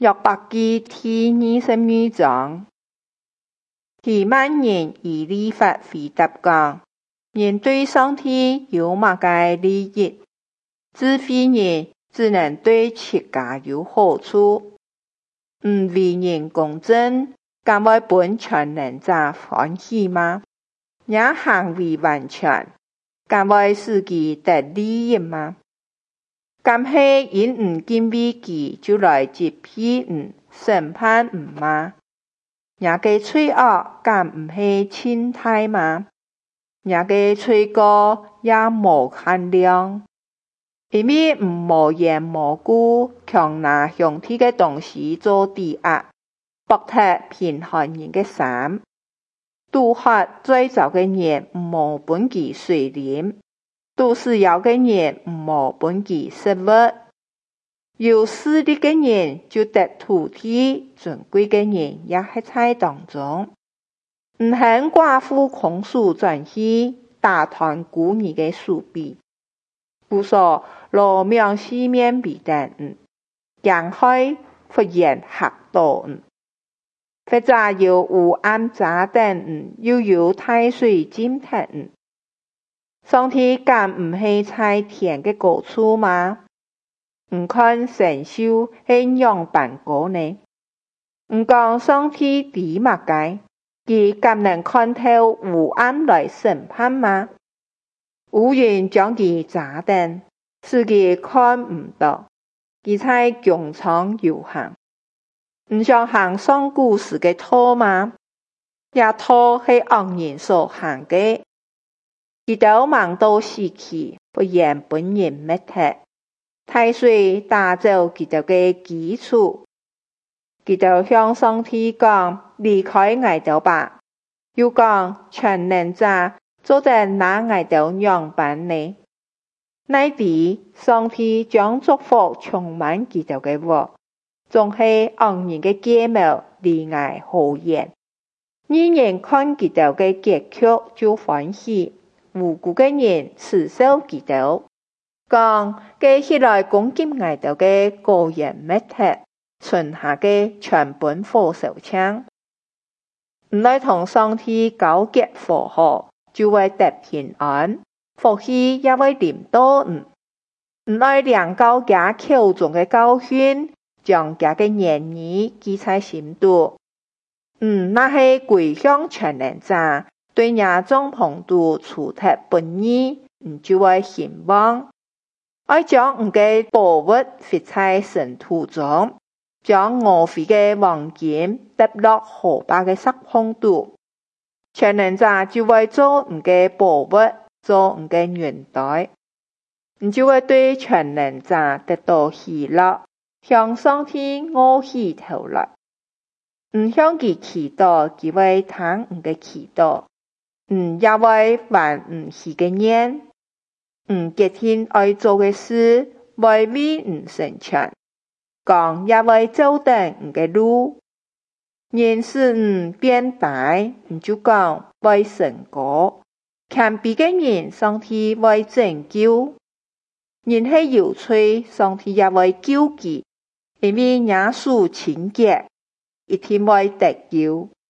約伯記第22章，第萬人以利法回答講：人對上帝有乜嘅利益？智慧人只能對自家有好處，唔為人公正，敢會本全能者歡喜嗎？也行為完全，敢會使其得利益嗎？敢係因唔敬畏佢就來責備審判嗎？也個罪惡敢唔係輕大嗎？也個罪過也無限量，因為唔無緣無故強拿上帝嘅東西做抵押，剝奪貧寒人嘅心，杜喝醉酒嘅人唔無本其水啉，杜使藥嘅人唔無本其食物，有勢力嘅人就得土地，尊貴嘅人也係在當中。唔肯寡婦空手轉去，打斷孤兒嘅手臂，故說羅命四面彼等，驚害忽然嚇到，或者有烏暗炸等，又有大水浸踢。上帝敢唔係在天嘅高處嗎？唔看神秀係樣般高呢？唔講上帝低乜嘅？佢敢能看透烏暗來審判嗎？烏雲將佢炸斷，使佢看唔到，佢在穹蒼遊行。唔想行上古時嘅道嗎？也道係惡人所行嘅，佢都忙到死去，不然本人滅脫。大水打走佢哋嘅基礎，佢哋向上帝講：離開我哋吧。又講：全能者做得那我哋樣般呢？乃底上帝將祝福充滿佢哋嘅話，總係惡人嘅計謀離我好遠。義人看佢哋嘅結局就歡喜，無辜嘅人恥笑佢哋，講佢起來攻擊我哋嘅個人滅脫，剩下嘅全本火燒槍。唔來同上帝交結和好，就會得平安，福氣也會臨到。唔來量教家口中嘅教訓，將家嘅言語記在心度。那係歸向全能者，對亞眾朋度處特本義，就會興旺。愛將嘅寶物放在塵土中，將我費嘅黃金跌落河壩嘅石縫度，全能者就會做嘅寶物，做嘅雲台，就會對全能者得到喜樂，向上帝臥起頭來。向佢祈禱，佢會聽嘅祈禱，也會還許嘅願，決定愛做嘅事，會為成全。講也會走定嘅路，人使變大，就講會成果。謙卑嘅人，上帝會拯救；人係有罪，上帝也會救佢，因為耶穌清潔，一定會得救。